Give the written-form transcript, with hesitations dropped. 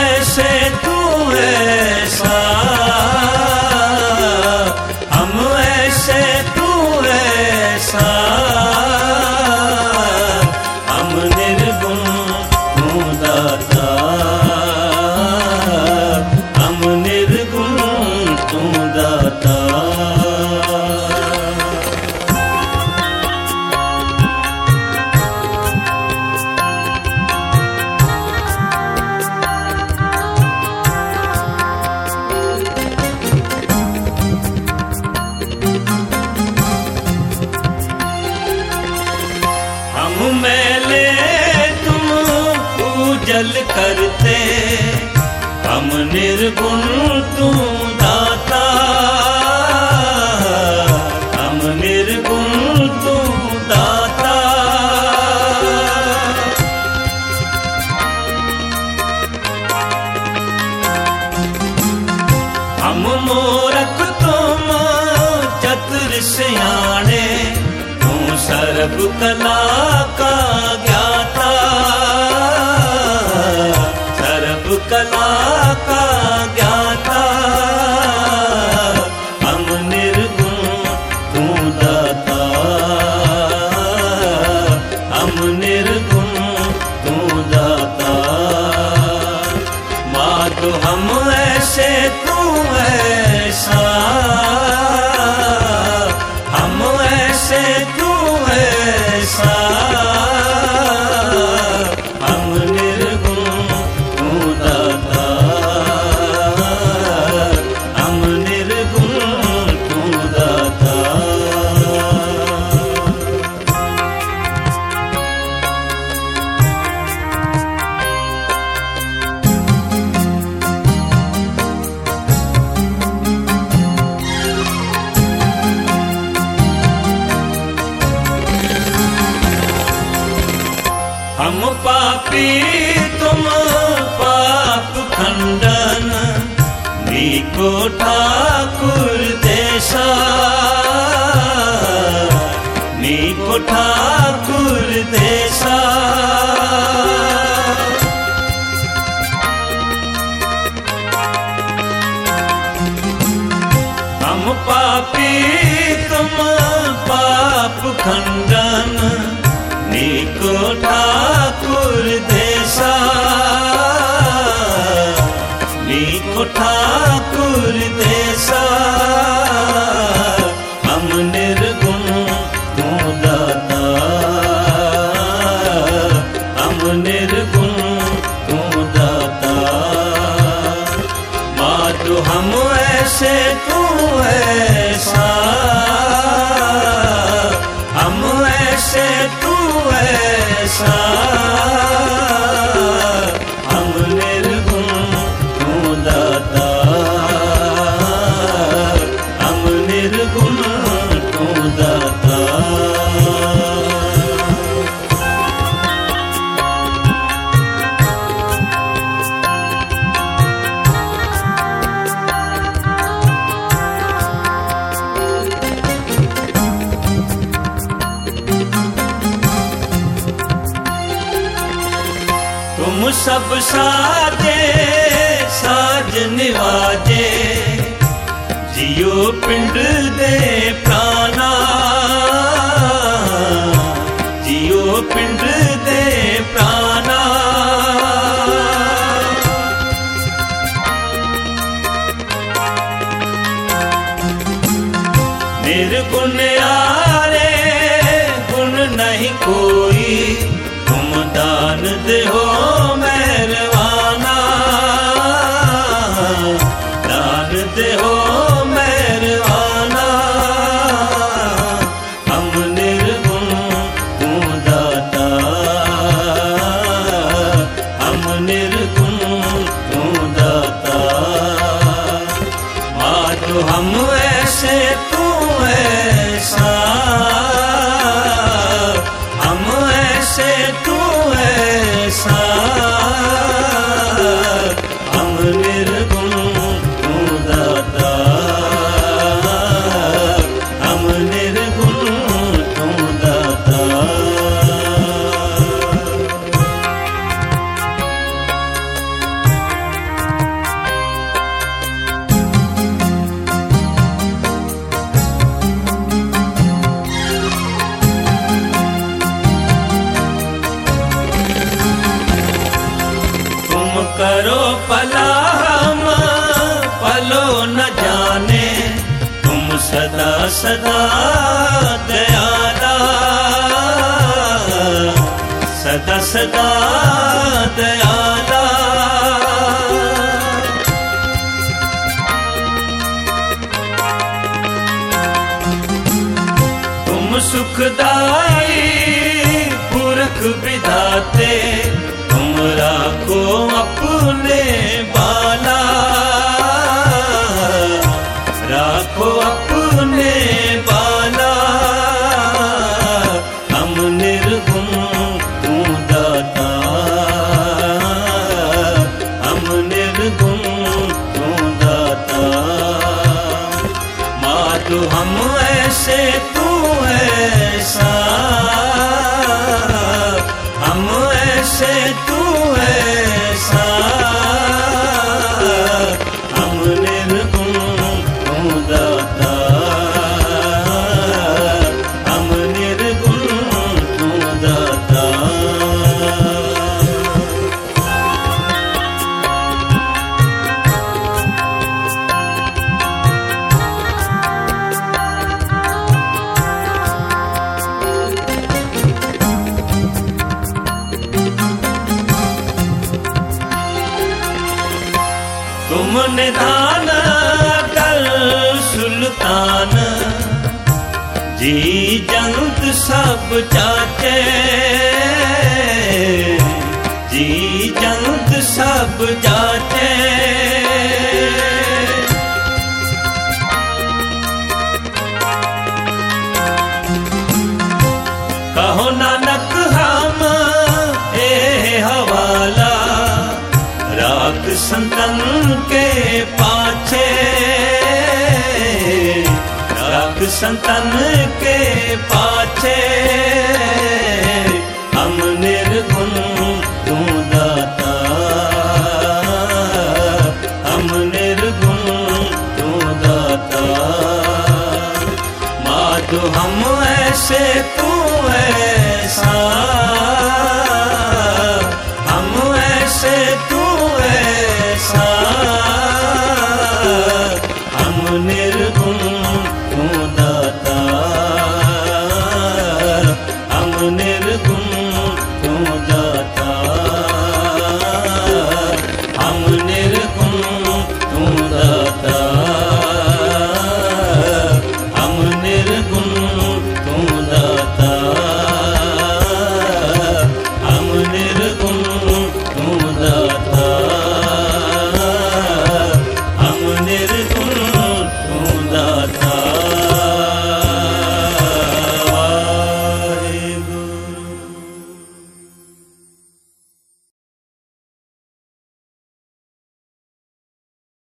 ऐसे तू ऐसा, हम ऐसे तू ऐसा, हम निर्गुण तू दाता, हम निर्गुण तू दाता। मैले तुम पूजल करते, हम निर्गुण तू दाता, हम निर्गुण तू दाता। हम मूरख तुम चतुर सियाणे, सर्व कला का ज्ञाता, सर्व कला का ज्ञाता। हम निर्गुण तू दाता, हम निर्गुण तू दाता। माधो हम ऐसे तू ऐसा, हम ऐसे तू ऐसा, हम निर्गुण तू दाता, हम निर्गुण तू दाता। हम पापी तुम पाप खंडन, नीको ठाकुर देसा, नीको ठाकुर देसा। हम पापी तुम पाप खंडन, नीको ठाकुर देसा, नीको ठाकुर देसा। हम निर्गुण तू दाता, हम निर्गुण तू दाता। माधो हम ऐसे तू ऐसा, हम ऐसे तू ऐसा, हम निर्गुण तू दाता, हम निर्गुण तू दाता। तुम सब साजे साज निवाजे, जियो पिंड दे प्राणा, जियो पिंड दे प्राणा। निर्गुण यारे गुण नहीं कोई, तुम दान दे हो मेहरबाना, दान दे हो मेहरबाना। हम निर्गुण तू दाता, हम निर्गुण तू दाता। माधो हम ऐसे तू ऐसा, पला हम पलो न जाने, तुम सदा सदा दयाला, सदा सदा दयाला। तुम सुखदाई पुरख विधाते, तुम राखो अपने बाला, राखो अपने बाला। हम निर्गुण तू दाता, हम निर्गुण तू दाता। माधु हम ऐसे तू ऐसा, हम ऐसे तू ऐसा। हम निर्गुण तू दाता, हम निर्गुण तू दाता। तुम निधान कर सुल्तान, जी जंत सब जाचे, जी जंत सब जाचे। कहो नानक हम ए हवाला, राख संतन के पाछे, राख संतन के पाछे। हम निर्गुण तू दाता, हम निर्गुण तू दाता। माधु हम ऐसे तू